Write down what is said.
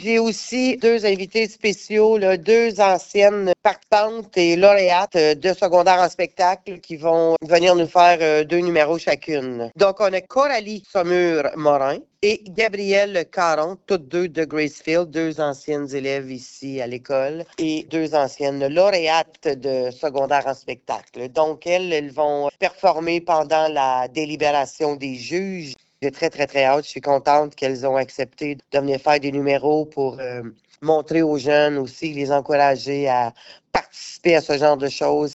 J'ai aussi 2 invités spéciaux, là, 2 anciennes participantes et lauréates de secondaire en spectacle qui vont venir nous faire 2 numéros chacune. Donc, on a Coralie Saumur-Morin et Gabrielle Caron, toutes 2 de Gracefield, 2 anciennes élèves ici à l'école et 2 anciennes lauréates de secondaire en spectacle. Donc, elles vont performer pendant la délibération des juges. J'ai très, très, très hâte. Je suis contente qu'elles ont accepté de venir faire des numéros pour montrer aux jeunes aussi, les encourager à participer à ce genre de choses.